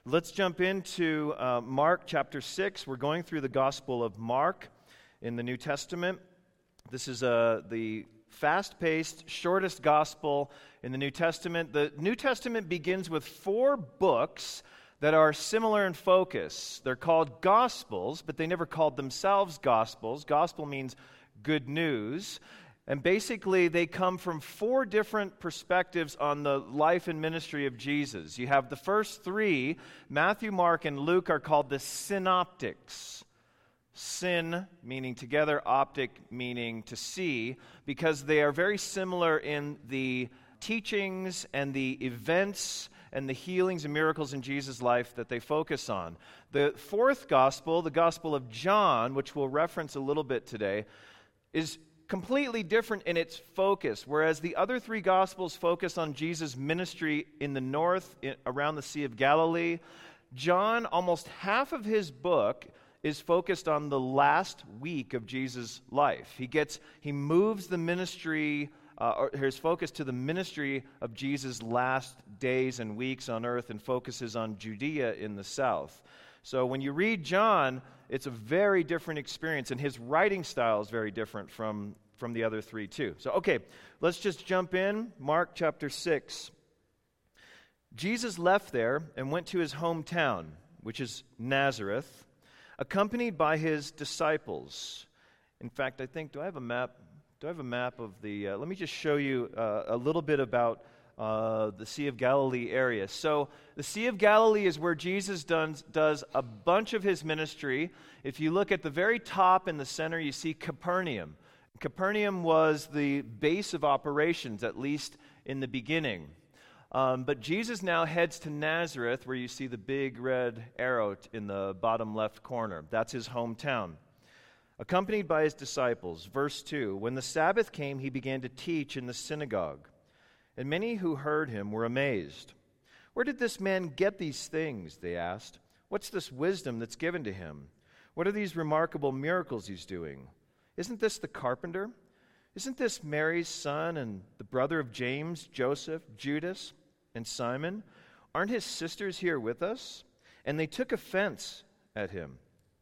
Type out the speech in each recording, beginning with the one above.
Let's jump into Mark chapter 6. We're going through the Gospel of Mark in the New Testament. This is the fast-paced, shortest gospel in the New Testament. The New Testament begins with 4 books that are similar in focus. They're called Gospels, but they never called themselves Gospels. Gospel means good news. And basically, they come from 4 different perspectives on the life and ministry of Jesus. You have the first 3, Matthew, Mark, and Luke, are called the synoptics. Syn meaning together, optic meaning to see, because they are very similar in the teachings and the events and the healings and miracles in Jesus' life that they focus on. The 4th gospel, the Gospel of John, which we'll reference a little bit today, is completely different in its focus. Whereas the other 3 Gospels focus on Jesus' ministry in the north, around the Sea of Galilee, John, almost half of his book is focused on the last week of Jesus' life. He moves the ministry, or his focus to the ministry of Jesus' last days and weeks on earth, and focuses on Judea in the south. So when you read John, it's a very different experience, and his writing style is very different from the other 3 too. So, okay, let's just jump in. Mark chapter 6. Jesus left there and went to his hometown, which is Nazareth, accompanied by his disciples. In fact, I think, do I have a map? Do I have a map of the, let me just show you a little bit about the Sea of Galilee area. So the Sea of Galilee is where Jesus does a bunch of his ministry. If you look at the very top in the center, you see Capernaum. Capernaum was the base of operations, at least in the beginning. But Jesus now heads to Nazareth, where you see the big red arrow in the bottom left corner. That's his hometown. Accompanied by his disciples. Verse 2, when the Sabbath came, he began to teach in the synagogue. And many who heard him were amazed. Where did this man get these things, they asked. What's this wisdom that's given to him? What are these remarkable miracles he's doing? Isn't this the carpenter? Isn't this Mary's son and the brother of James, Joseph, Judas, and Simon? Aren't his sisters here with us? And they took offense at him.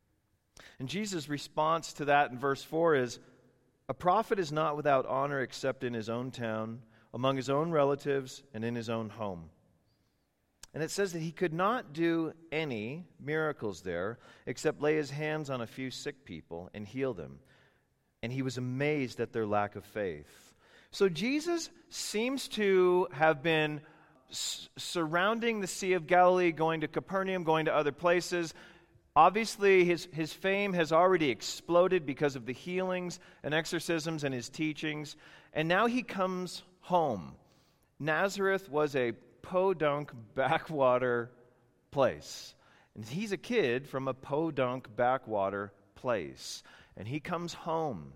And Jesus' response to that in verse 4 is, a prophet is not without honor except in his own town, among his own relatives, and in his own home. And it says that he could not do any miracles there except lay his hands on a few sick people and heal them. And he was amazed at their lack of faith. So Jesus seems to have been surrounding the Sea of Galilee, going to Capernaum, going to other places. Obviously, his fame has already exploded because of the healings and exorcisms and his teachings. And now he comes home. Nazareth was a podunk backwater place. And he's a kid from a podunk backwater place. And he comes home.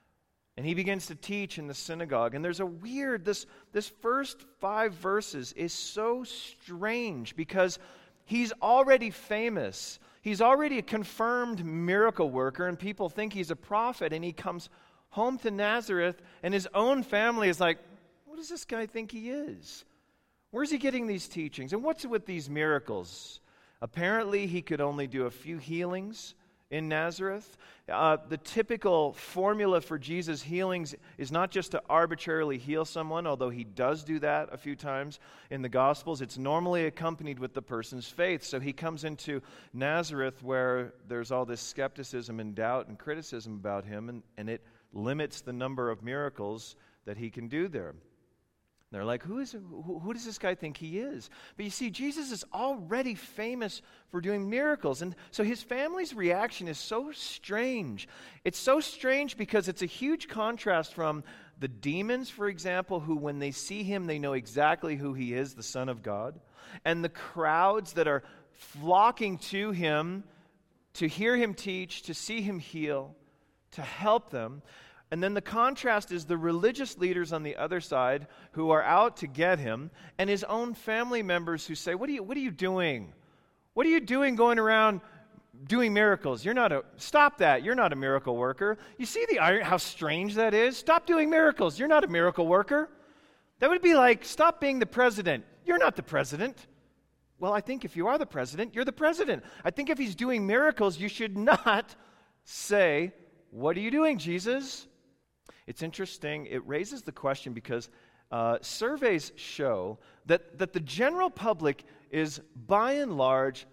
And he begins to teach in the synagogue. And there's a weird, this first 5 verses is so strange because he's already famous. He's already a confirmed miracle worker, and people think he's a prophet. And he comes home to Nazareth, and his own family is like, what does this guy think he is? Where's he getting these teachings? And what's with these miracles? Apparently, he could only do a few healings in Nazareth. The typical formula for Jesus' healings is not just to arbitrarily heal someone, although he does do that a few times in the Gospels. It's normally accompanied with the person's faith. So he comes into Nazareth where there's all this skepticism and doubt and criticism about him, and it limits the number of miracles that he can do there. They're like, who does this guy think he is? But you see, Jesus is already famous for doing miracles. And so his family's reaction is so strange. It's so strange because it's a huge contrast from the demons, for example, who when they see him, they know exactly who he is, the Son of God. And the crowds that are flocking to him to hear him teach, to see him heal, to help them. And then the contrast is the religious leaders on the other side who are out to get him, and his own family members who say, What are you doing? What are you doing going around doing miracles? Stop that. You're not a miracle worker. You see how strange that is? Stop doing miracles. You're not a miracle worker. That would be like, stop being the president. You're not the president. Well, I think if you are the president, you're the president. I think if he's doing miracles, you should not say, what are you doing, Jesus? It's interesting. It raises the question because surveys show that the general public is, by and large,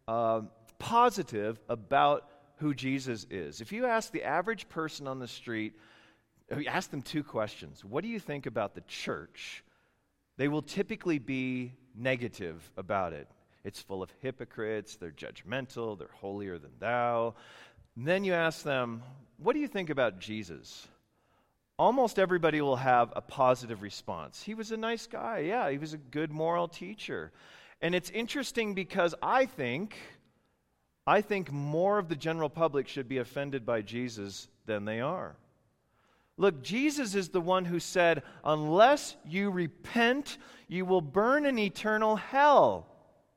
positive about who Jesus is. If you ask the average person on the street, you ask them two questions. What do you think about the church? They will typically be negative about it. It's full of hypocrites, they're judgmental, they're holier than thou. And then you ask them, what do you think about Jesus? Almost everybody will have a positive response. He was a nice guy, yeah, he was a good moral teacher. And it's interesting because I think more of the general public should be offended by Jesus than they are. Look, Jesus is the one who said, unless you repent, you will burn in eternal hell.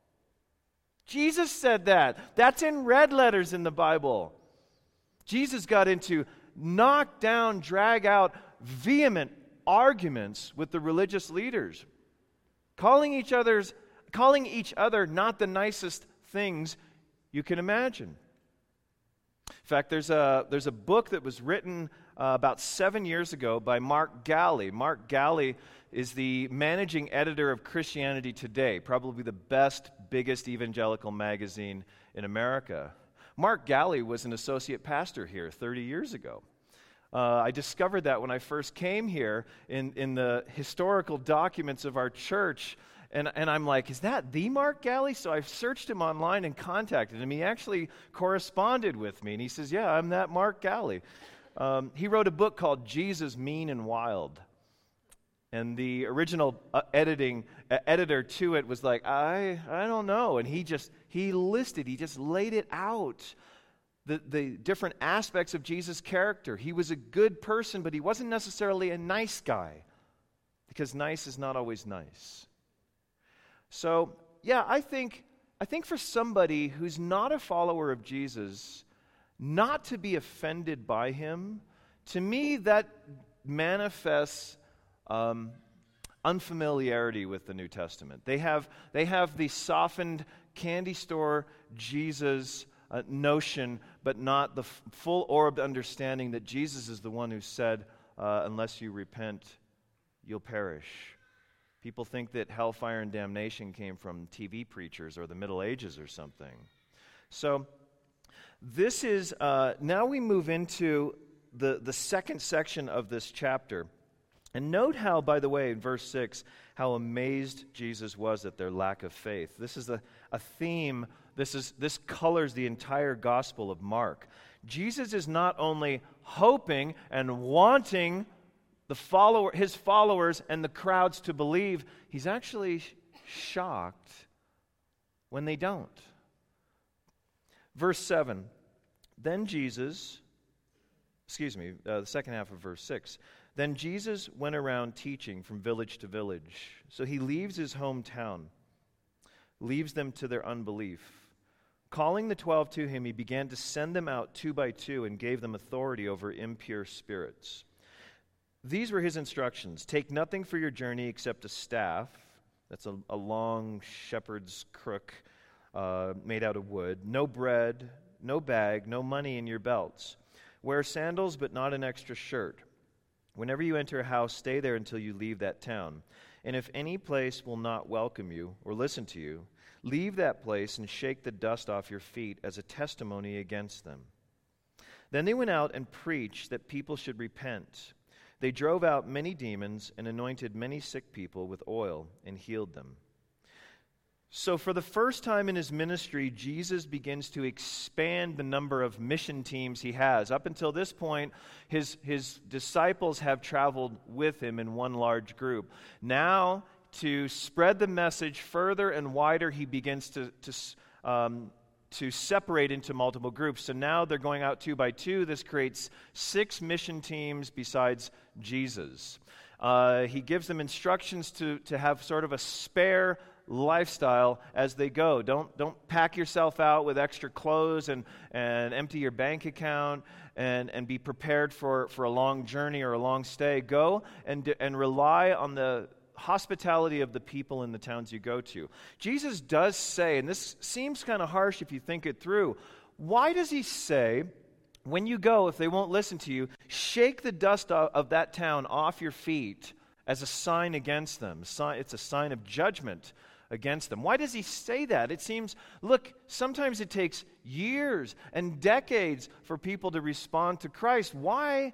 Jesus said that. That's in red letters in the Bible. Jesus got into knock down, drag out, vehement arguments with the religious leaders, calling each other not the nicest things you can imagine. In fact, there's a book that was written about 7 years ago by Mark Galli. Mark Galli is the managing editor of Christianity Today, probably the best, biggest evangelical magazine in America. Mark Galli was an associate pastor here 30 years ago. I discovered that when I first came here in the historical documents of our church. And I'm like, is that the Mark Galli? So I searched him online and contacted him. He actually corresponded with me. And he says, yeah, I'm that Mark Galli. He wrote a book called Jesus, Mean and Wild. And the original editor to it was like, I don't know. And he just laid it out. The different aspects of Jesus' character. He was a good person, but he wasn't necessarily a nice guy. Because nice is not always nice. So, yeah, I think for somebody who's not a follower of Jesus, not to be offended by him, to me that manifests unfamiliarity with the New Testament. They have the softened candy store Jesus notion, but not the full-orbed understanding that Jesus is the one who said, unless you repent, you'll perish. People think that hellfire and damnation came from TV preachers or the Middle Ages or something. So this is, now we move into the second section of this chapter. And note how, by the way, in verse 6, how amazed Jesus was at their lack of faith. This is a theme, this colors the entire Gospel of Mark. Jesus is not only hoping and wanting his followers and the crowds to believe, he's actually shocked when they don't. Verse 7, then Jesus, the second half of verse 6, then Jesus went around teaching from village to village. So he leaves his hometown, leaves them to their unbelief. Calling the 12 to him, he began to send them out 2 by 2 and gave them authority over impure spirits. These were his instructions. Take nothing for your journey except a staff. That's a long shepherd's crook made out of wood. No bread, no bag, no money in your belts. Wear sandals, but not an extra shirt. Whenever you enter a house, stay there until you leave that town. And if any place will not welcome you or listen to you, leave that place and shake the dust off your feet as a testimony against them. Then they went out and preached that people should repent. They drove out many demons and anointed many sick people with oil and healed them. So for the first time in his ministry, Jesus begins to expand the number of mission teams he has. Up until this point, his disciples have traveled with him in one large group. Now, to spread the message further and wider, he begins to separate into multiple groups. So now they're going out 2 by 2. This creates 6 mission teams besides Jesus. He gives them instructions to have sort of a spare lifestyle as they go. Don't pack yourself out with extra clothes and empty your bank account and be prepared for a long journey or a long stay. Go and rely on the hospitality of the people in the towns you go to. Jesus does say, and this seems kind of harsh if you think it through, why does he say, when you go, if they won't listen to you, shake the dust of that town off your feet as a sign against them? It's a sign of judgment against them. Why does he say that? It seems, look, sometimes it takes years and decades for people to respond to Christ. Why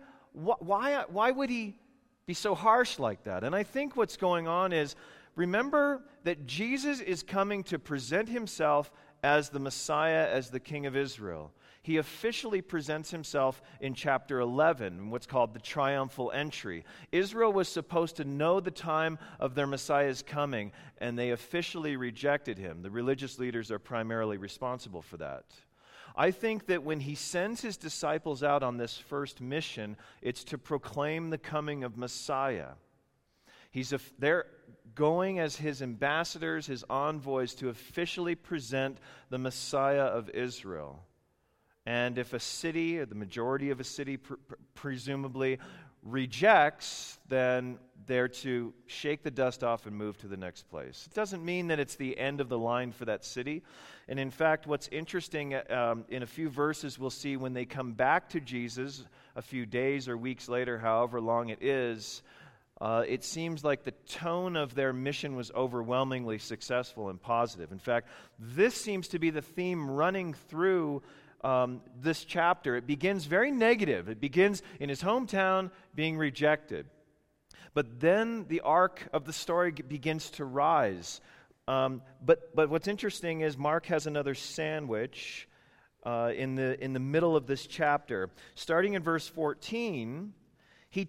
would he be so harsh like that? And I think what's going on is, remember that Jesus is coming to present himself as the Messiah, as the King of Israel. He officially presents himself in chapter 11, what's called the triumphal entry. Israel was supposed to know the time of their Messiah's coming, and they officially rejected him. The religious leaders are primarily responsible for that. I think that when he sends his disciples out on this first mission, it's to proclaim the coming of Messiah. They're going as his ambassadors, his envoys, to officially present the Messiah of Israel. And if a city, or the majority of a city presumably, rejects, then they're to shake the dust off and move to the next place. It doesn't mean that it's the end of the line for that city. And in fact, what's interesting, in a few verses we'll see when they come back to Jesus a few days or weeks later, however long it is, it seems like the tone of their mission was overwhelmingly successful and positive. In fact, this seems to be the theme running through this chapter. It begins very negative. It begins in his hometown being rejected. But then the arc of the story begins to rise. But what's interesting is Mark has another sandwich in the middle of this chapter. Starting in verse 14, he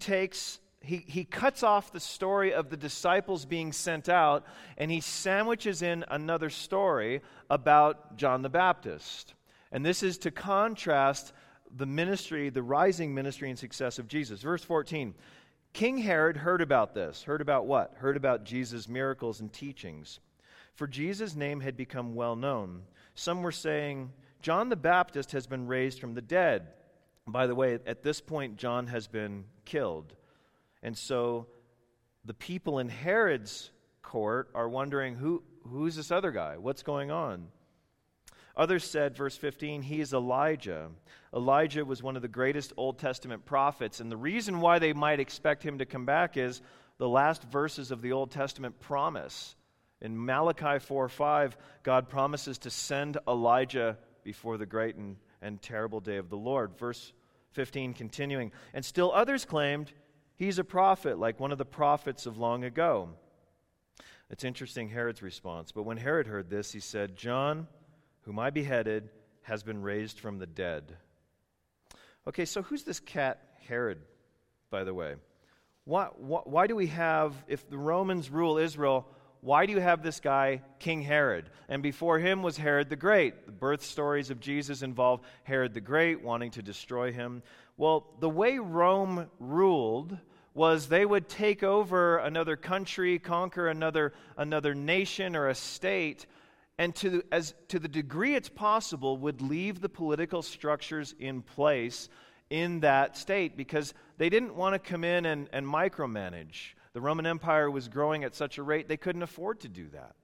cuts off the story of the disciples being sent out, and he sandwiches in another story about John the Baptist. And this is to contrast the ministry, the rising ministry and success of Jesus. Verse 14, King Herod heard about this. Heard about what? Heard about Jesus' miracles and teachings. For Jesus' name had become well known. Some were saying, John the Baptist has been raised from the dead. By the way, at this point, John has been killed. And so the people in Herod's court are wondering, who's this other guy? What's going on? Others said, verse 15, he is Elijah. Elijah was one of the greatest Old Testament prophets, and the reason why they might expect him to come back is the last verses of the Old Testament promise. In Malachi 4:5, God promises to send Elijah before the great and terrible day of the Lord. Verse 15 continuing, and still others claimed he's a prophet, like one of the prophets of long ago. It's interesting, Herod's response. But when Herod heard this, he said, John, whom I beheaded, has been raised from the dead. Okay, so who's this cat Herod, by the way? Why do we have, if the Romans rule Israel, why do you have this guy, King Herod? And before him was Herod the Great. The birth stories of Jesus involve Herod the Great wanting to destroy him. Well, the way Rome ruled was they would take over another country, conquer another nation or a state, and to the degree it's possible, would leave the political structures in place in that state because they didn't want to come in and micromanage. The Roman Empire was growing at such a rate they couldn't afford to do that.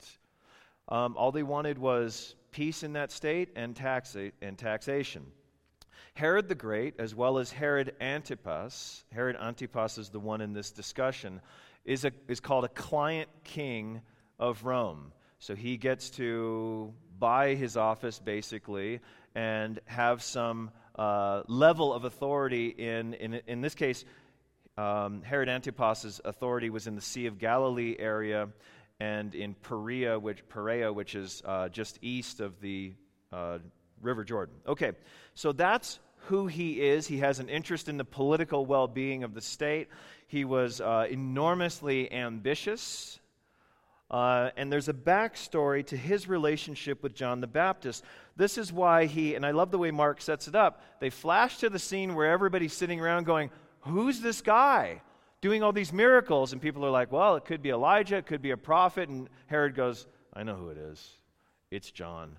All they wanted was peace in that state and taxation. Herod the Great, as well as Herod Antipas is the one in this discussion, is called a client king of Rome. So he gets to buy his office, basically, and have some level of authority in this case, Herod Antipas's authority was in the Sea of Galilee area and in Perea, which is just east of the River Jordan. Okay, so that's who he is. He has an interest in the political well-being of the state. He was enormously ambitious. And there's a backstory to his relationship with John the Baptist. This is why and I love the way Mark sets it up, they flash to the scene where everybody's sitting around going, who's this guy doing all these miracles? And people are like, well, it could be Elijah, it could be a prophet. And Herod goes, I know who it is. It's John.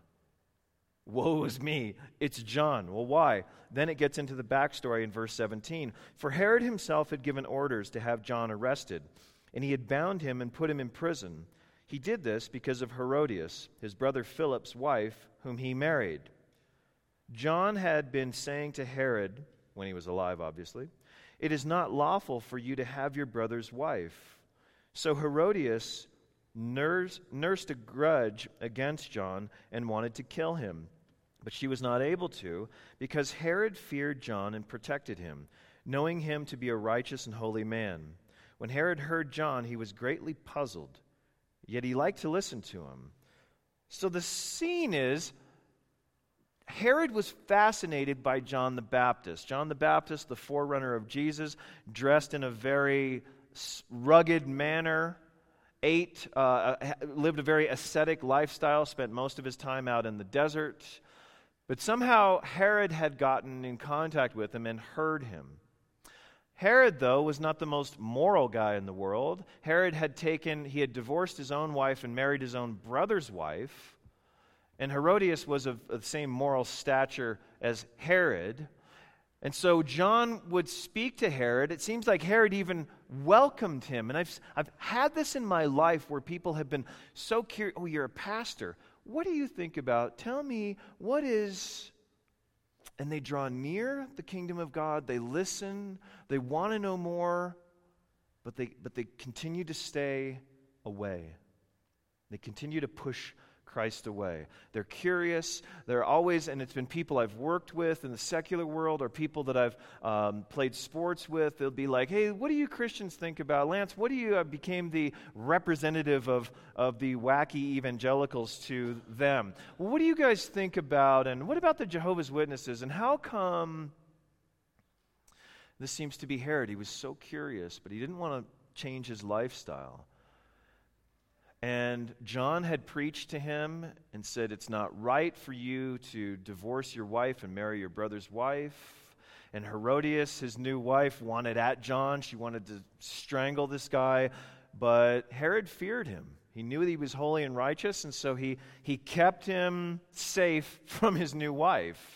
Woe is me. It's John. Well, why? Then it gets into the backstory in verse 17. For Herod himself had given orders to have John arrested. and he had bound him and put him in prison. He did this because of Herodias, his brother Philip's wife, whom he married. John had been saying to Herod, when he was alive obviously, "It is not lawful for you to have your brother's wife." So Herodias nursed a grudge against John and wanted to kill him. But she was not able to, because Herod feared John and protected him, knowing him to be a righteous and holy man. When Herod heard John, he was greatly puzzled, yet he liked to listen to him. So the scene is, Herod was fascinated by John the Baptist. John the Baptist, the forerunner of Jesus, dressed in a very rugged manner, lived a very ascetic lifestyle, spent most of his time out in the desert. But somehow Herod had gotten in contact with him and heard him. Herod, though, was not the most moral guy in the world. Herod had divorced his own wife and married his own brother's wife. And Herodias was of the same moral stature as Herod. And so John would speak to Herod. It seems like Herod even welcomed him. And I've had this in my life where people have been so curious. "Oh, you're a pastor. What do you think about? Tell me, what is..." And they draw near the kingdom of God. They listen. They want to know more. But they continue to stay away. They continue to push Christ away. They're curious. They're always, and it's been people I've worked with in the secular world or people that I've played sports with. They'll be like, "Hey, what do you Christians think about? Lance, what do you..." became the representative of the wacky evangelicals to them. "Well, what do you guys think about, and what about the Jehovah's Witnesses, and how come..." This seems to be Herod. He was so curious, but he didn't want to change his lifestyle. And John had preached to him and said, "It's not right for you to divorce your wife and marry your brother's wife." And Herodias, his new wife, wanted at John. She wanted to strangle this guy. But Herod feared him. He knew that he was holy and righteous, and so he kept him safe from his new wife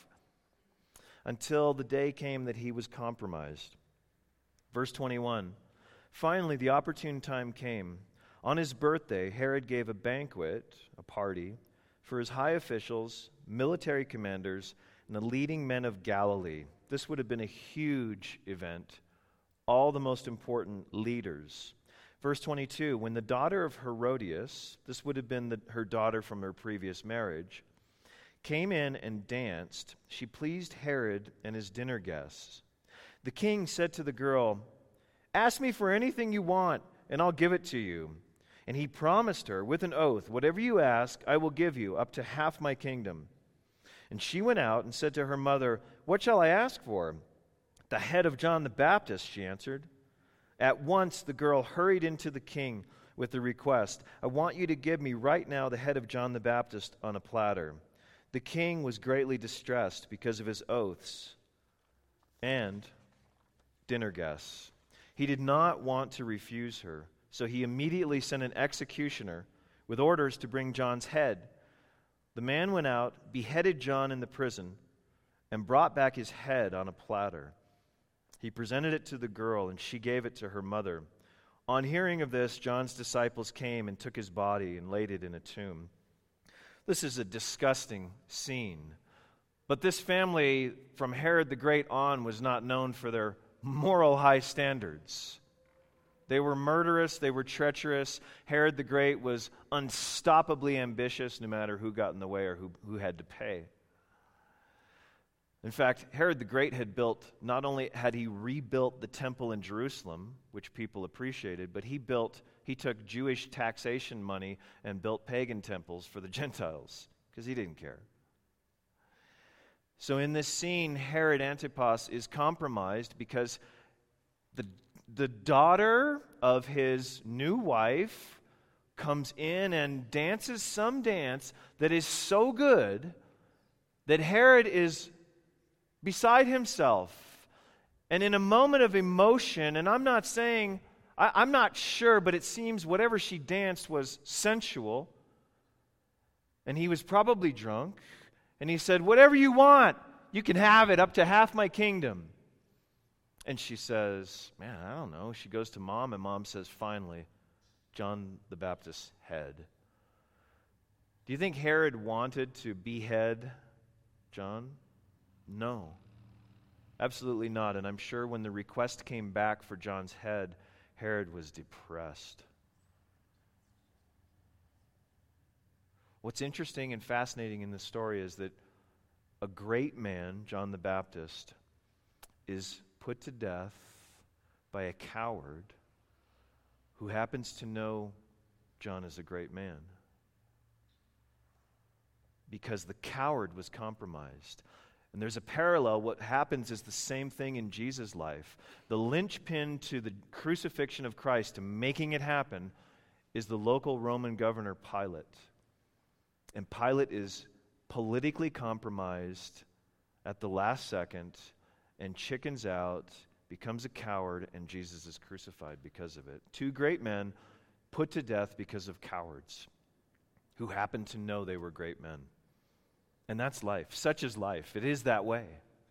until the day came that he was compromised. Verse 21, "Finally, the opportune time came. On his birthday, Herod gave a banquet, a party, for his high officials, military commanders, and the leading men of Galilee." This would have been a huge event. All the most important leaders. Verse 22, "When the daughter of Herodias," this would have been her daughter from her previous marriage, "came in and danced, she pleased Herod and his dinner guests. The king said to the girl, 'Ask me for anything you want, and I'll give it to you.' And he promised her with an oath, 'Whatever you ask, I will give you, up to half my kingdom.' And she went out and said to her mother, 'What shall I ask for?' 'The head of John the Baptist,' she answered. At once the girl hurried into the king with the request, 'I want you to give me right now the head of John the Baptist on a platter.' The king was greatly distressed because of his oaths and dinner guests. He did not want to refuse her. So he immediately sent an executioner with orders to bring John's head. The man went out, beheaded John in the prison, and brought back his head on a platter. He presented it to the girl, and she gave it to her mother. On hearing of this, John's disciples came and took his body and laid it in a tomb." This is a disgusting scene. But this family, from Herod the Great on, was not known for their moral high standards. They were murderous, they were treacherous. Herod the Great was unstoppably ambitious, no matter who got in the way or who had to pay. In fact, Herod the Great not only had he rebuilt the temple in Jerusalem, which people appreciated, but he took Jewish taxation money and built pagan temples for the Gentiles, because he didn't care. So in this scene, Herod Antipas is compromised because the daughter of his new wife comes in and dances some dance that is so good that Herod is beside himself. And in a moment of emotion, and I'm not sure, but it seems whatever she danced was sensual. And he was probably drunk. And he said, "Whatever you want, you can have it, up to half my kingdom." And she says, man, I don't know. She goes to Mom, and Mom says, finally, John the Baptist's head. Do you think Herod wanted to behead John? No, absolutely not. And I'm sure when the request came back for John's head, Herod was depressed. What's interesting and fascinating in this story is that a great man, John the Baptist, is put to death by a coward who happens to know John is a great man. Because the coward was compromised. And there's a parallel. What happens is the same thing in Jesus' life. The linchpin to the crucifixion of Christ, to making it happen, is the local Roman governor Pilate. And Pilate is politically compromised at the last second and chickens out, becomes a coward, and Jesus is crucified because of it. Two great men put to death because of cowards who happened to know they were great men. And that's life. Such is life. It is that way.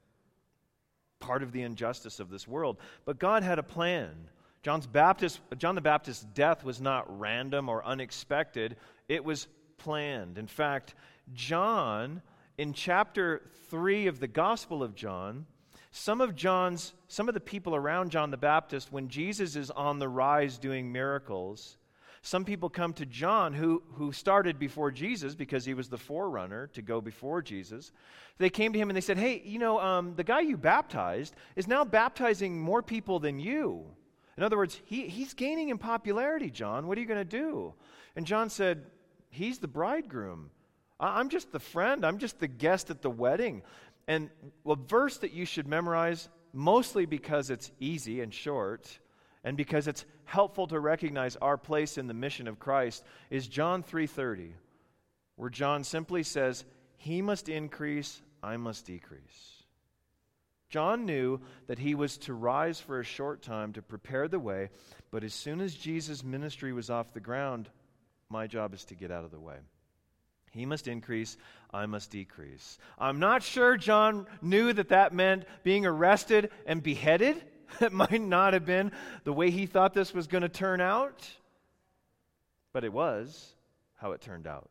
Part of the injustice of this world. But God had a plan. John the Baptist's death was not random or unexpected. It was planned. In fact, John, in chapter 3 of the Gospel of John, some of the people around John the Baptist, when Jesus is on the rise doing miracles, some people come to John, who started before Jesus because he was the forerunner to go before Jesus. They came to him and they said, hey, the guy you baptized is now baptizing more people than you. In other words, he's gaining in popularity, John. What are you going to do? And John said, he's the bridegroom. I'm just the friend. I'm just the guest at the wedding. And a verse that you should memorize, mostly because it's easy and short, and because it's helpful to recognize our place in the mission of Christ, is John 3:30, where John simply says, he must increase, I must decrease. John knew that he was to rise for a short time to prepare the way, but as soon as Jesus' ministry was off the ground, my job is to get out of the way. He must increase, I must decrease. I'm not sure John knew that meant being arrested and beheaded. It might not have been the way he thought this was going to turn out, but it was how it turned out.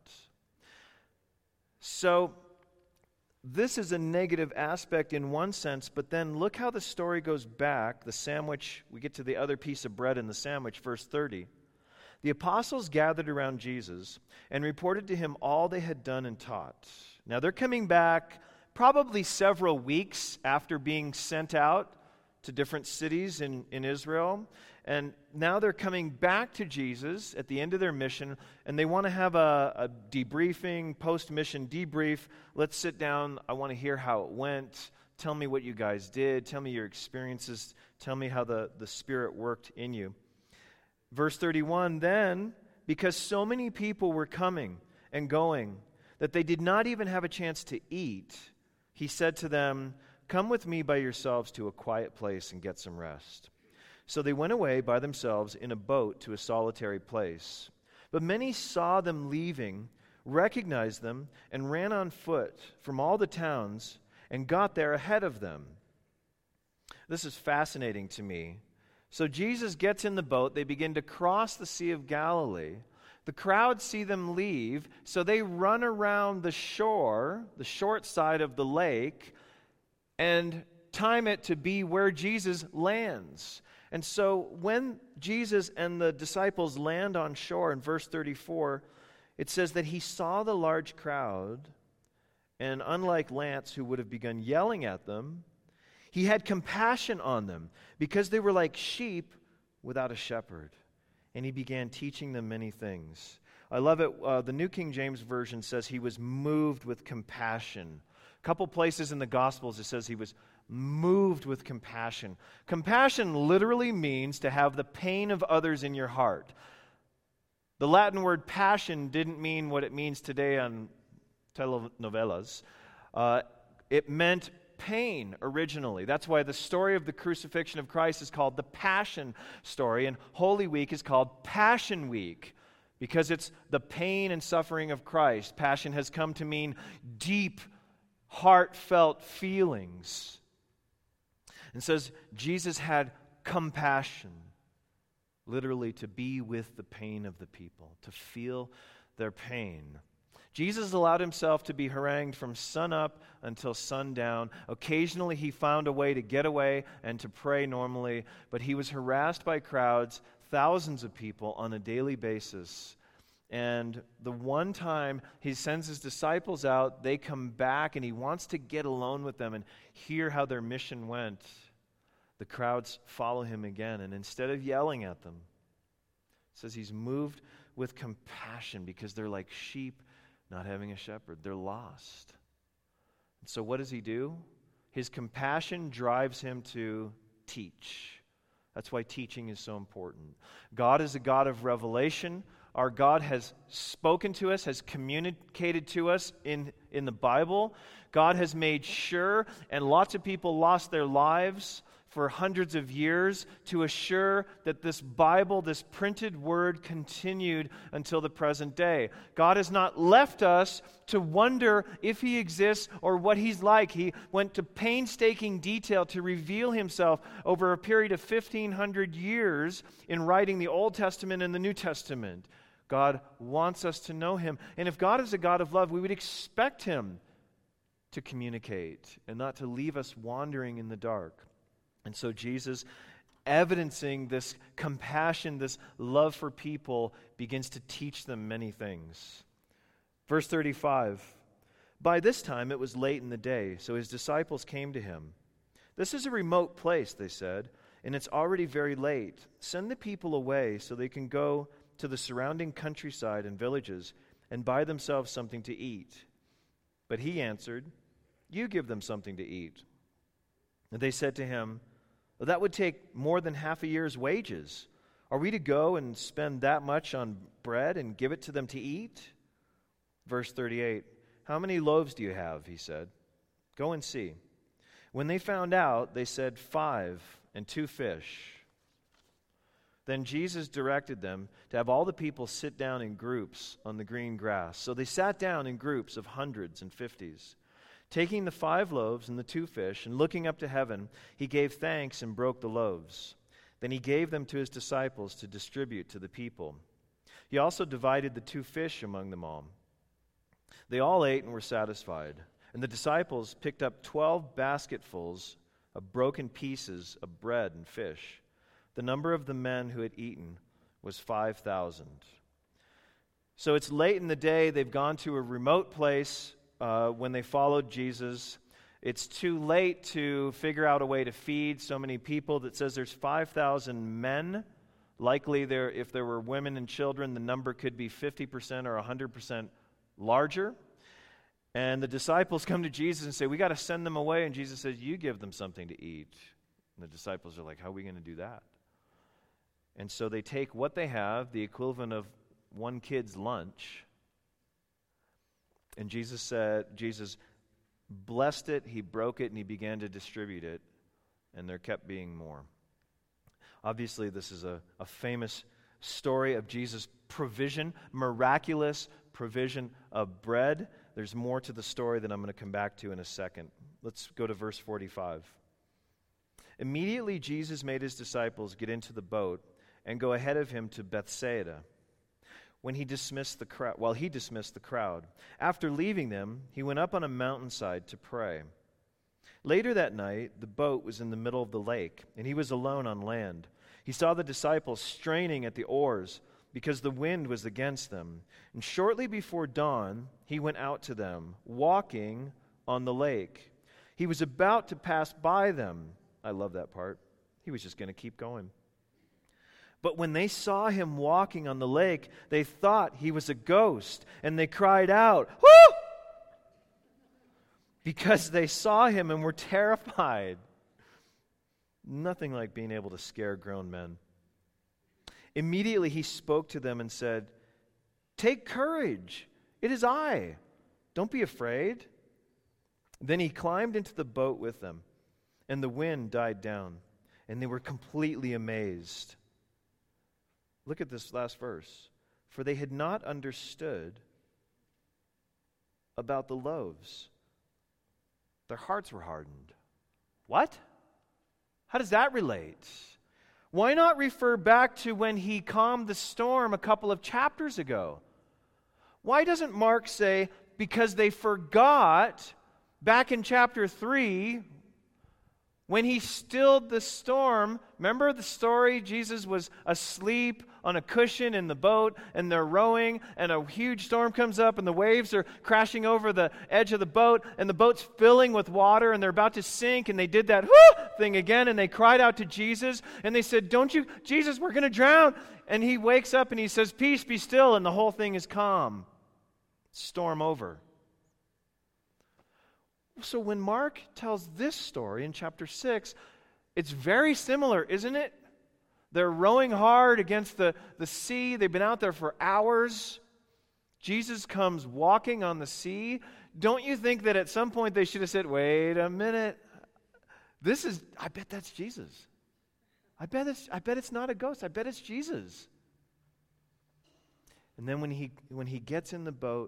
So, this is a negative aspect in one sense, but then look how the story goes back. The sandwich, we get to the other piece of bread in the sandwich, verse 30. The apostles gathered around Jesus and reported to him all they had done and taught. Now, they're coming back probably several weeks after being sent out to different cities in Israel. And now they're coming back to Jesus at the end of their mission, and they want to have a debriefing, post-mission debrief. Let's sit down. I want to hear how it went. Tell me what you guys did. Tell me your experiences. Tell me how the Spirit worked in you. Verse 31, then, because so many people were coming and going that they did not even have a chance to eat, he said to them, come with me by yourselves to a quiet place and get some rest. So they went away by themselves in a boat to a solitary place. But many saw them leaving, recognized them, and ran on foot from all the towns and got there ahead of them. This is fascinating to me. So Jesus gets in the boat. They begin to cross the Sea of Galilee. The crowd see them leave, so they run around the shore, the short side of the lake, and time it to be where Jesus lands. And so when Jesus and the disciples land on shore in verse 34, it says that he saw the large crowd, and unlike Lance, who would have begun yelling at them, he had compassion on them because they were like sheep without a shepherd. And he began teaching them many things. I love it. The New King James Version says he was moved with compassion. A couple places in the Gospels it says he was moved with compassion. Compassion literally means to have the pain of others in your heart. The Latin word passion didn't mean what it means today on telenovelas. It meant pain originally. That's why the story of the crucifixion of Christ is called the Passion story, and Holy Week is called Passion Week, because it's the pain and suffering of Christ. Passion has come to mean deep, heartfelt feelings. And says Jesus had compassion, literally to be with the pain of the people, to feel their pain. Jesus allowed himself to be harangued from sunup until sundown. Occasionally he found a way to get away and to pray normally, but he was harassed by crowds, thousands of people on a daily basis. And the one time he sends his disciples out, they come back and he wants to get alone with them and hear how their mission went. The crowds follow him again, and instead of yelling at them, it says he's moved with compassion because they're like sheep not having a shepherd. They're lost. And so what does he do? His compassion drives him to teach. That's why teaching is so important. God is a God of revelation. Our God has spoken to us, has communicated to us in the Bible. God has made sure, and lots of people lost their lives for hundreds of years to assure that this Bible, this printed word, continued until the present day. God has not left us to wonder if he exists or what he's like. He went to painstaking detail to reveal himself over a period of 1,500 years in writing the Old Testament and the New Testament. God wants us to know him. And if God is a God of love, we would expect him to communicate and not to leave us wandering in the dark. And so Jesus, evidencing this compassion, this love for people, begins to teach them many things. Verse 35, by this time it was late in the day, so his disciples came to him. This is a remote place, they said, and it's already very late. Send the people away so they can go to the surrounding countryside and villages and buy themselves something to eat. But he answered, you give them something to eat. And they said to him, well, that would take more than half a year's wages. Are we to go and spend that much on bread and give it to them to eat? Verse 38, how many loaves do you have? He said. Go and see. When they found out, they said 5 and 2 fish. Then Jesus directed them to have all the people sit down in groups on the green grass. So they sat down in groups of hundreds and fifties. Taking the 5 loaves and the 2 fish, and looking up to heaven, he gave thanks and broke the loaves. Then he gave them to his disciples to distribute to the people. He also divided the 2 fish among them all. They all ate and were satisfied. And the disciples picked up 12 basketfuls of broken pieces of bread and fish. The number of the men who had eaten was 5,000. So it's late in the day. They've gone to a remote place when they followed Jesus. It's too late to figure out a way to feed so many people. That says there's 5,000 men. Likely, if there were women and children, the number could be 50% or 100% larger. And the disciples come to Jesus and say, we got to send them away. And Jesus says, you give them something to eat. And the disciples are like, how are we going to do that? And so they take what they have, the equivalent of one kid's lunch. And Jesus blessed it, he broke it, and he began to distribute it. And there kept being more. Obviously, this is a famous story of Jesus' provision, miraculous provision of bread. There's more to the story that I'm going to come back to in a second. Let's go to verse 45. Immediately Jesus made his disciples get into the boat and go ahead of him to Bethsaida. While he dismissed the crowd. After leaving them, he went up on a mountainside to pray. Later that night, the boat was in the middle of the lake, and he was alone on land. He saw the disciples straining at the oars because the wind was against them. And shortly before dawn, he went out to them, walking on the lake. He was about to pass by them. I love that part. He was just going to keep going. But when they saw him walking on the lake, they thought he was a ghost, and they cried out, "Whoo!" because they saw him and were terrified. Nothing like being able to scare grown men. Immediately he spoke to them and said, "Take courage, it is I. Don't be afraid." Then he climbed into the boat with them, and the wind died down, and they were completely amazed. Look at this last verse. For they had not understood about the loaves. Their hearts were hardened. What? How does that relate? Why not refer back to when he calmed the storm a couple of chapters ago? Why doesn't Mark say, because they forgot back in chapter 3 when he stilled the storm? Remember the story? Jesus was asleep on a cushion in the boat, and they're rowing, and a huge storm comes up, and the waves are crashing over the edge of the boat, and the boat's filling with water, and they're about to sink, and they did that thing again, and they cried out to Jesus, and they said, "Don't you, Jesus, we're going to drown." And he wakes up, and he says, "Peace, be still," and the whole thing is calm. Storm over. So when Mark tells this story in chapter 6, it's very similar, isn't it? They're rowing hard against the sea. They've been out there for hours. Jesus comes walking on the sea. Don't you think that at some point they should have said, "Wait a minute. I bet that's Jesus. I bet it's not a ghost. I bet it's Jesus." And then when he gets in the boat,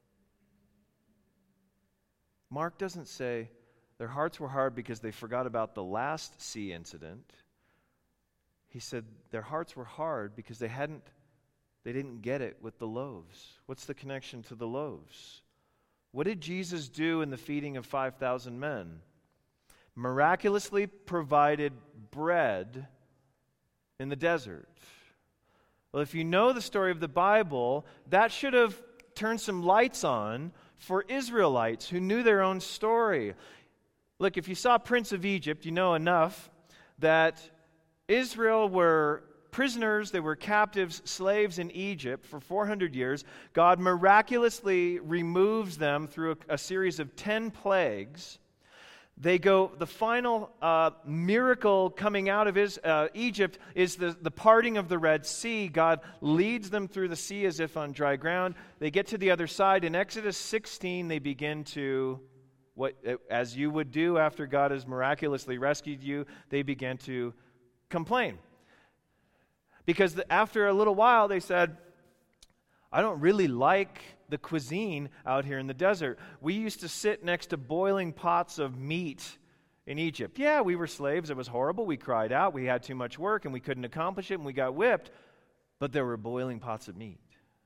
Mark doesn't say their hearts were hard because they forgot about the last sea incident. He said their hearts were hard because they didn't get it with the loaves. What's the connection to the loaves? What did Jesus do in the feeding of 5,000 men? Miraculously provided bread in the desert. Well, if you know the story of the Bible, that should have turned some lights on for Israelites who knew their own story. Look, if you saw Prince of Egypt, you know enough that Israel were prisoners, they were captives, slaves in Egypt for 400 years. God miraculously removes them through a series of 10 plagues. The final miracle coming out of Egypt is the parting of the Red Sea. God leads them through the sea as if on dry ground. They get to the other side. In Exodus 16, they begin to, as you would do after God has miraculously rescued you, they began to complain. Because after a little while, they said, "I don't really like the cuisine out here in the desert. We used to sit next to boiling pots of meat in Egypt. Yeah, we were slaves. It was horrible. We cried out. We had too much work, and we couldn't accomplish it, and we got whipped. But there were boiling pots of meat."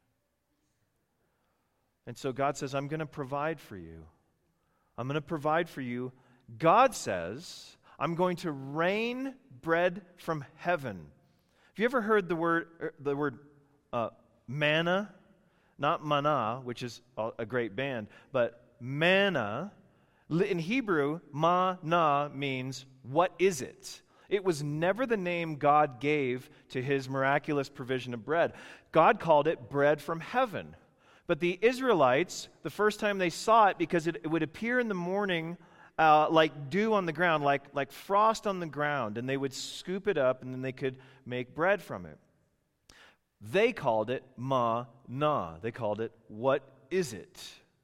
And so God says, "I'm going to provide for you. I'm going to provide for you." God says, "I'm going to rain bread from heaven." Have you ever heard the word manna? Not manna, which is a great band, but manna. In Hebrew, ma-na means, what is it? It was never the name God gave to his miraculous provision of bread. God called it bread from heaven. But the Israelites, the first time they saw it, because it would appear in the morning like dew on the ground, like frost on the ground, and they would scoop it up, and then they could make bread from it. They called it ma-na. They called it, what is it?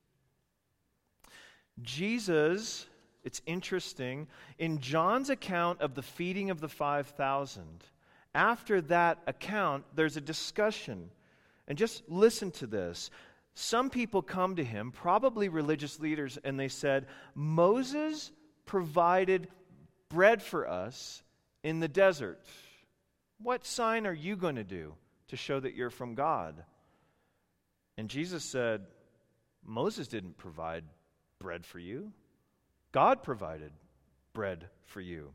Jesus, it's interesting, in John's account of the feeding of the 5,000, after that account, there's a discussion. And just listen to this. Some people come to him, probably religious leaders, and they said, "Moses provided bread for us in the desert. What sign are you going to do to show that you're from God?" And Jesus said, "Moses didn't provide bread for you. God provided bread for you."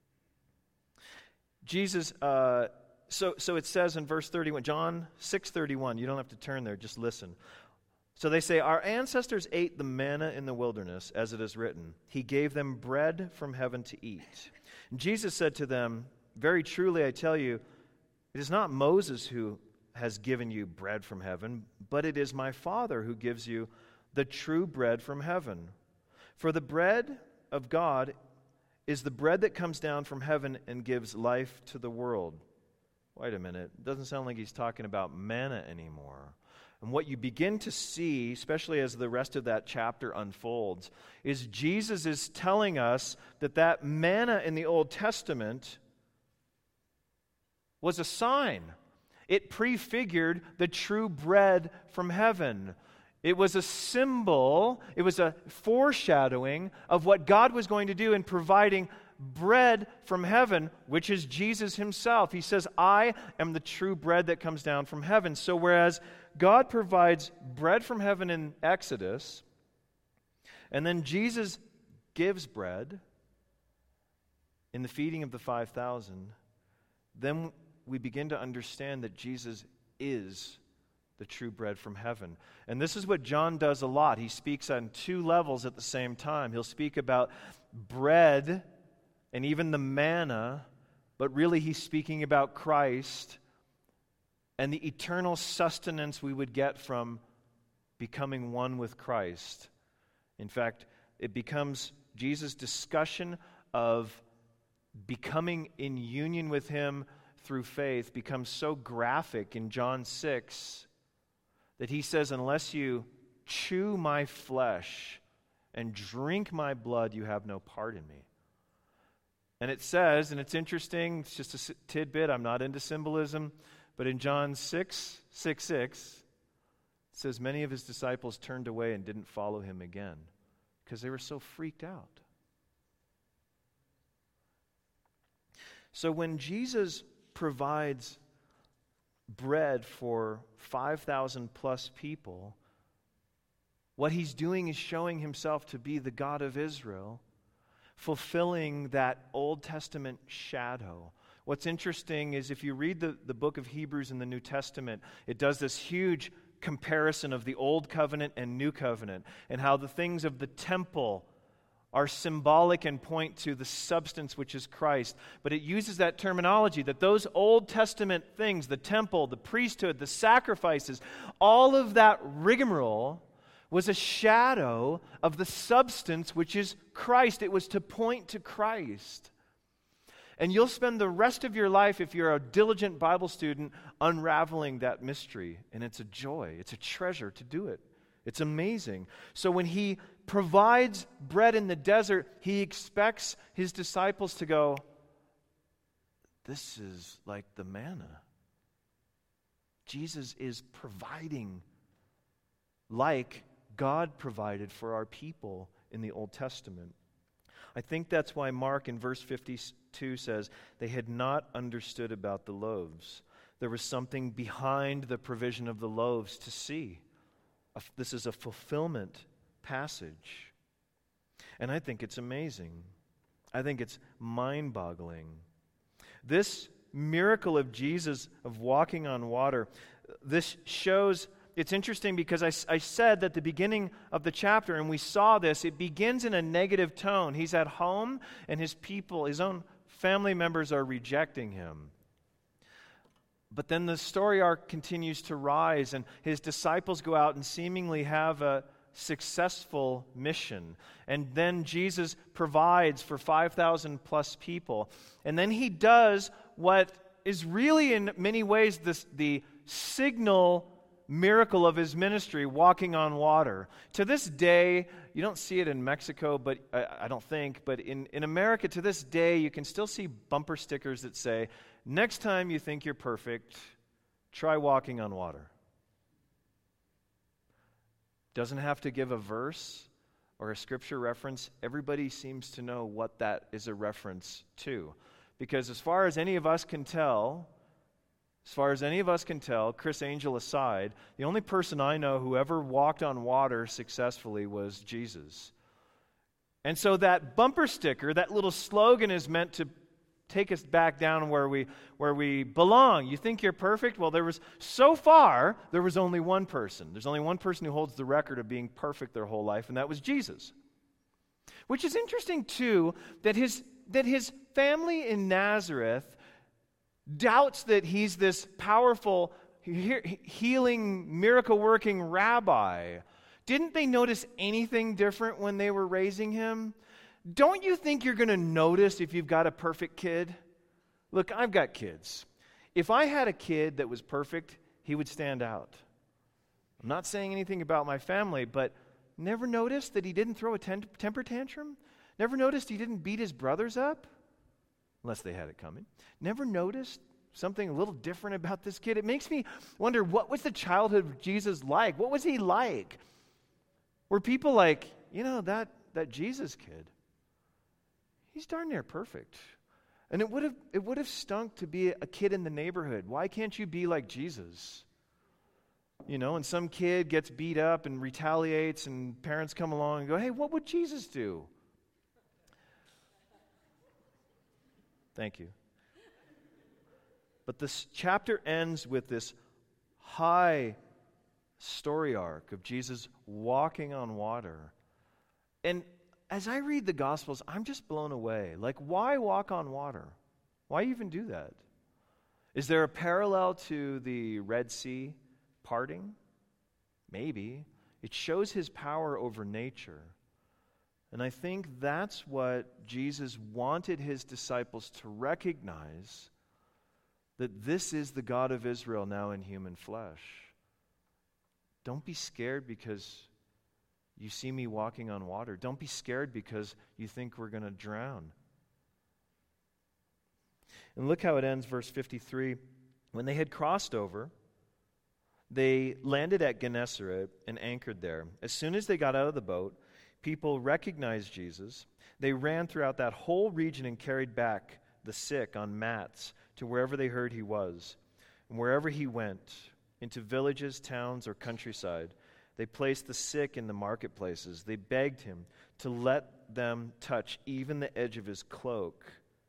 Jesus, so it says in verse 31, John 6:31, you don't have to turn there, just listen. So they say, "Our ancestors ate the manna in the wilderness, as it is written, He gave them bread from heaven to eat." And Jesus said to them, "Very truly I tell you, it is not Moses who has given you bread from heaven, but it is my Father who gives you the true bread from heaven. For the bread of God is the bread that comes down from heaven and gives life to the world." Wait a minute. It doesn't sound like he's talking about manna anymore. And what you begin to see, especially as the rest of that chapter unfolds, is Jesus is telling us that manna in the Old Testament was a sign. It prefigured the true bread from heaven. It was a symbol, it was a foreshadowing of what God was going to do in providing bread from heaven, which is Jesus himself. He says, I am the true bread that comes down from heaven. So whereas God provides bread from heaven in Exodus, and then Jesus gives bread in the feeding of the 5,000, then we begin to understand that Jesus is the true bread from heaven. And this is what John does a lot. He speaks on two levels at the same time. He'll speak about bread and even the manna, but really he's speaking about Christ and the eternal sustenance we would get from becoming one with Christ. In fact, it becomes Jesus' discussion of becoming in union with him through faith becomes so graphic in John 6 that he says, unless you chew my flesh and drink my blood, you have no part in me. And it says, and it's interesting, it's just a tidbit, I'm not into symbolism, but in John 6:6, it says, many of his disciples turned away and didn't follow him again because they were so freaked out. So when Jesus provides bread for 5,000 plus people, what he's doing is showing himself to be the God of Israel, fulfilling that Old Testament shadow. What's interesting is if you read the book of Hebrews in the New Testament, it does this huge comparison of the Old Covenant and New Covenant, and how the things of the temple are symbolic and point to the substance which is Christ. But it uses that terminology that those Old Testament things, the temple, the priesthood, the sacrifices, all of that rigmarole was a shadow of the substance which is Christ. It was to point to Christ. And you'll spend the rest of your life, if you're a diligent Bible student, unraveling that mystery. And it's a joy. It's a treasure to do it. It's amazing. So when he provides bread in the desert, he expects his disciples to go, this is like the manna. Jesus is providing like God provided for our people in the Old Testament. I think that's why Mark in verse 52 says, they had not understood about the loaves. There was something behind the provision of the loaves to see. This is a fulfillment passage. And I think it's amazing. I think it's mind-boggling. This miracle of Jesus of walking on water, this shows, it's interesting because I said that the beginning of the chapter, and we saw this, it begins in a negative tone. He's at home and his people, his own family members are rejecting him. But then the story arc continues to rise, and his disciples go out and seemingly have a successful mission. And then Jesus provides for 5,000 plus people. And then he does what is really in many ways the signal miracle of his ministry, walking on water. To this day, you don't see it in Mexico, but I don't think, but in America to this day, you can still see bumper stickers that say, next time you think you're perfect, try walking on water. Doesn't have to give a verse or a scripture reference. Everybody seems to know what that is a reference to. Because as far as any of us can tell, Chris Angel aside, the only person I know who ever walked on water successfully was Jesus. And so that bumper sticker, that little slogan is meant to take us back down where we belong. You think you're perfect? Well, there was only one person. There's only one person who holds the record of being perfect their whole life, and that was Jesus. Which is interesting, too, that his family in Nazareth doubts that he's this powerful, healing, miracle-working rabbi. Didn't they notice anything different when they were raising him? Don't you think you're going to notice if you've got a perfect kid? Look, I've got kids. If I had a kid that was perfect, he would stand out. I'm not saying anything about my family, but never noticed that he didn't throw a temper tantrum? Never noticed he didn't beat his brothers up? Unless they had it coming. Never noticed something a little different about this kid? It makes me wonder, what was the childhood of Jesus like? What was he like? Were people like, that Jesus kid, he's darn near perfect. And it would have stunk to be a kid in the neighborhood. Why can't you be like Jesus? And some kid gets beat up and retaliates, and parents come along and go, hey, what would Jesus do? Thank you. But this chapter ends with this high story arc of Jesus walking on water. And as I read the Gospels, I'm just blown away. Like, why walk on water? Why even do that? Is there a parallel to the Red Sea parting? Maybe. It shows his power over nature. And I think that's what Jesus wanted his disciples to recognize, that this is the God of Israel now in human flesh. Don't be scared because you see me walking on water. Don't be scared because you think we're going to drown. And look how it ends, verse 53. When they had crossed over, they landed at Gennesaret and anchored there. As soon as they got out of the boat, people recognized Jesus. They ran throughout that whole region and carried back the sick on mats to wherever they heard he was. And wherever he went, into villages, towns, or countryside, they placed the sick in the marketplaces. They begged him to let them touch even the edge of his cloak.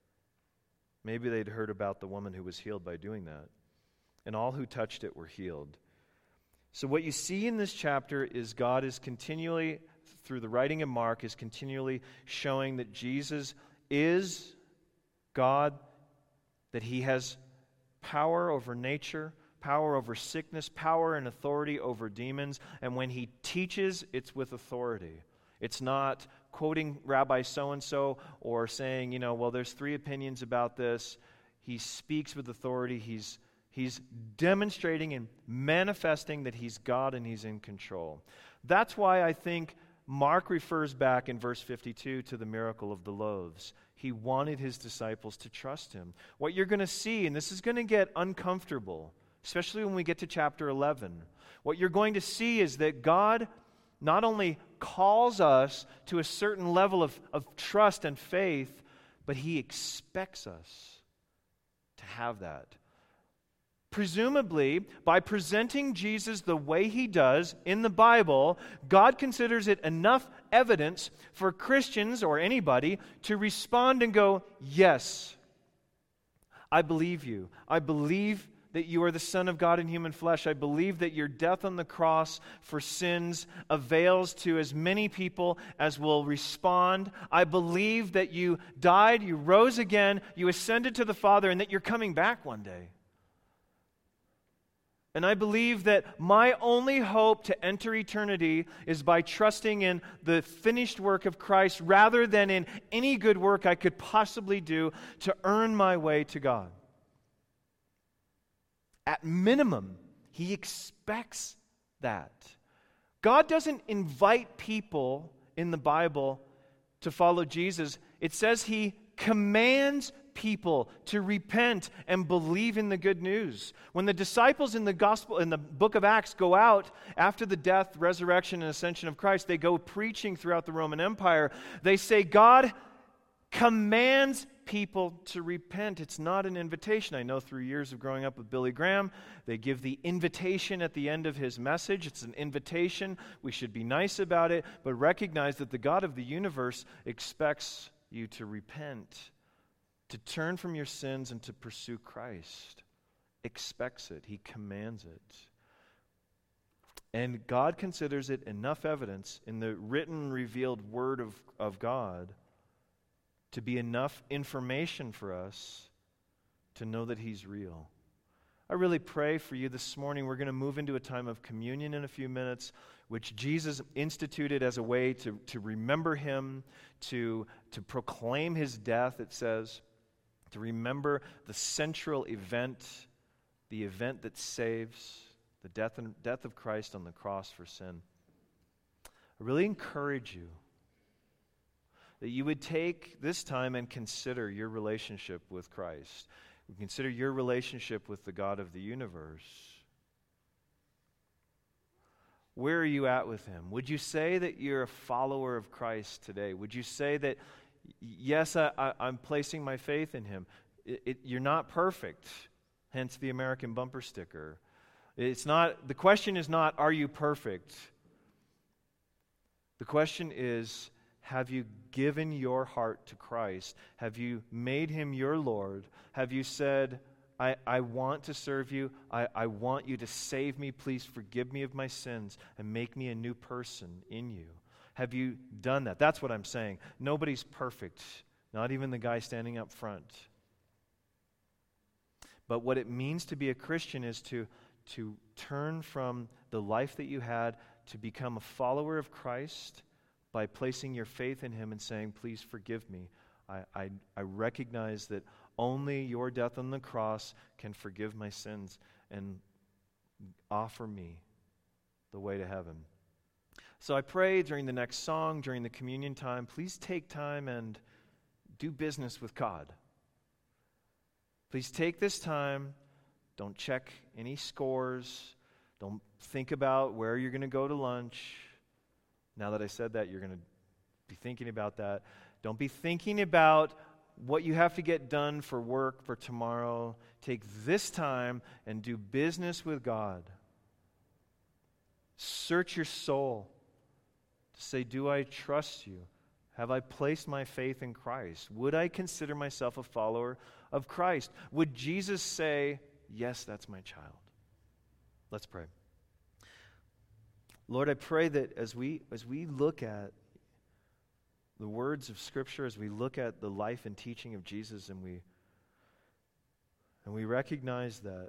Maybe they'd heard about the woman who was healed by doing that. And all who touched it were healed. So what you see in this chapter is God is continually, through the writing of Mark, is continually showing that Jesus is God, that he has power over nature, power over sickness, power and authority over demons. And when he teaches, it's with authority. It's not quoting Rabbi so-and-so or saying, well, there's 3 opinions about this. He speaks with authority. He's demonstrating and manifesting that he's God and he's in control. That's why I think Mark refers back in verse 52 to the miracle of the loaves. He wanted his disciples to trust him. What you're going to see, and this is going to get uncomfortable, especially when we get to chapter 11, what you're going to see is that God not only calls us to a certain level of trust and faith, but he expects us to have that. Presumably, by presenting Jesus the way he does in the Bible, God considers it enough evidence for Christians or anybody to respond and go, yes, I believe you. I believe that you are the Son of God in human flesh. I believe that your death on the cross for sins avails to as many people as will respond. I believe that you died, you rose again, you ascended to the Father, and that you're coming back one day. And I believe that my only hope to enter eternity is by trusting in the finished work of Christ rather than in any good work I could possibly do to earn my way to God. At minimum, he expects that. God doesn't invite people in the Bible to follow Jesus. It says he commands people to repent and believe in the good news. When the disciples in the book of Acts go out after the death, resurrection, and ascension of Christ, they go preaching throughout the Roman Empire. They say God commands people to repent. It's not an invitation. I know through years of growing up with Billy Graham, they give the invitation at the end of his message. It's an invitation. We should be nice about it, but recognize that the God of the universe expects you to repent, to turn from your sins and to pursue Christ. Expects it. He commands it. And God considers it enough evidence in the written, revealed Word of God to be enough information for us to know that he's real. I really pray for you this morning. We're going to move into a time of communion in a few minutes, which Jesus instituted as a way to remember him, to proclaim his death, it says, to remember the central event, the event that saves, the death of Christ on the cross for sin. I really encourage you that you would take this time and consider your relationship with Christ. Consider your relationship with the God of the universe. Where are you at with him? Would you say that you're a follower of Christ today? Would you say that Yes, I'm placing my faith in him. You're not perfect, hence the American bumper sticker. The question is not, are you perfect? The question is, have you given your heart to Christ? Have you made him your Lord? Have you said, I want to serve you. I want you to save me. Please forgive me of my sins and make me a new person in you. Have you done that? That's what I'm saying. Nobody's perfect, not even the guy standing up front. But what it means to be a Christian is to turn from the life that you had to become a follower of Christ by placing your faith in him and saying, please forgive me. I recognize that only your death on the cross can forgive my sins and offer me the way to heaven. So I pray during the next song, during the communion time, please take time and do business with God. Please take this time. Don't check any scores. Don't think about where you're going to go to lunch. Now that I said that, you're going to be thinking about that. Don't be thinking about what you have to get done for work for tomorrow. Take this time and do business with God. Search your soul to say, do I trust you? Have I placed my faith in Christ? Would I consider myself a follower of Christ? Would Jesus say, yes, that's my child? Let's pray. Lord, I pray that as we look at the words of Scripture, as we look at the life and teaching of Jesus, and we recognize that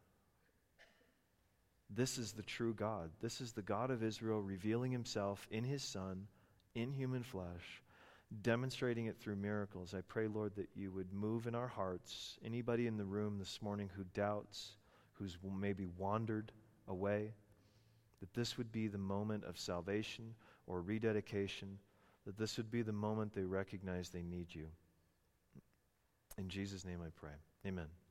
this is the true God. This is the God of Israel revealing himself in his Son, in human flesh, demonstrating it through miracles. I pray, Lord, that you would move in our hearts. Anybody in the room this morning who doubts, who's maybe wandered away, that this would be the moment of salvation or rededication, that this would be the moment they recognize they need you. In Jesus' name I pray. Amen.